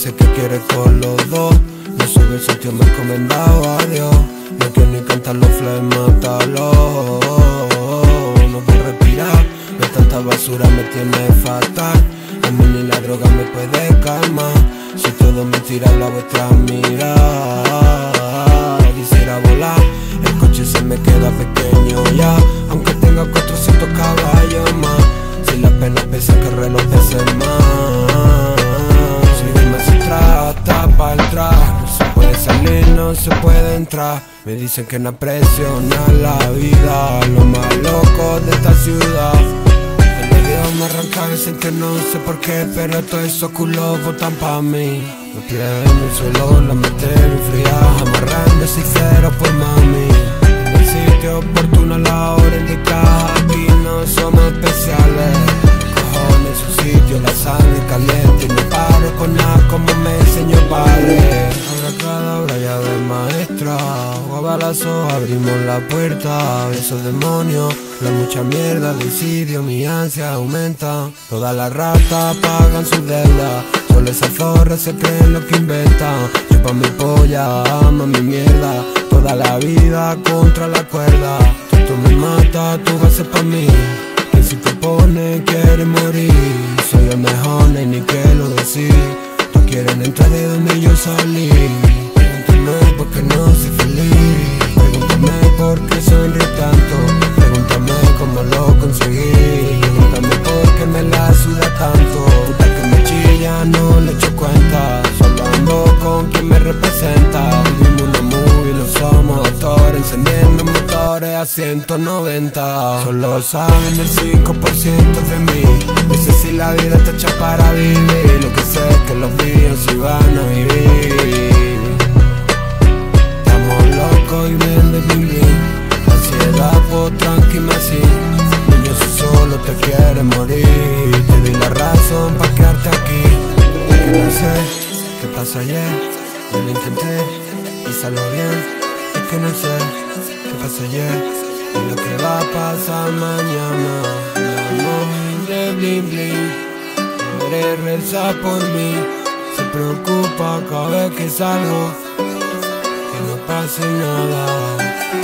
dice que quiere con los dos. No sube el sitio, me he encomendado a Dios. No quiero ni cantar los flows, mátalo. No puedo respirar, de tanta basura me tiene fatal. A mí ni la droga me puede calmar. Si todo es mentira, la vuestra mirada. Quisiera volar, el coche se me queda pequeño ya, aunque tenga 400 caballos más. Si la pena pesa que el reloj pese más. Si dime si trata para el traje, no se puede salir, no se puede entrar. Me dicen que no presiona la vida, lo más loco de esta ciudad. Me arranca el sentir, no sé por qué, pero todos esos culos votan pa' mí. Los pies en el suelo, la mente fría, amarrando cero por mami. En el sitio oportuno, a la hora indicada, aquí no somos especiales. Cojones su sitio, la sangre caliente, y no paro con nada como me enseñó el padre. Abracadabra, llave maestra, o a balazos abrimos la puerta. Esos demonios, la mucha mierda, el desidio, mi ansia aumenta. Todas las ratas pagan su deuda, solo esas zorras se creen lo que inventan. Chupa mi polla, ama mi mierda, toda la vida contra la cuerda. Tú me matas, tú vas a ser pa' mí, que si te pones quieres morir. Soy el mejor, no hay ni que lo decir. Tú quieren entrar de donde yo salí. Pregúntame por qué no soy feliz. Pregúntame por qué sonrío tanto. Pregúntame cómo lo conseguí. Pregúntame por qué me la suda tanto. Puta que me chilla, no le echo cuenta. Solo ando con quien me representa. Vivimos una movie, no somos actores. Encendiendo motores a 190. Solo saben el 5% de mí. Dice si la vida está hecha para vivir. Lo que sé es que los míos sí van a vivir. Estamos locos y bien de vivir. Ansiedad por tranquilo así. Niño, si solo te quieres morir, te di la razón pa' quedarte aquí. Porque no sé qué pasó ayer, yo lo intenté y salió bien. Es que no sé qué pasó ayer y lo que va a pasar mañana. No de bling bling, quiere rezar por mí. Se preocupa cada vez que salgo, que no pase nada.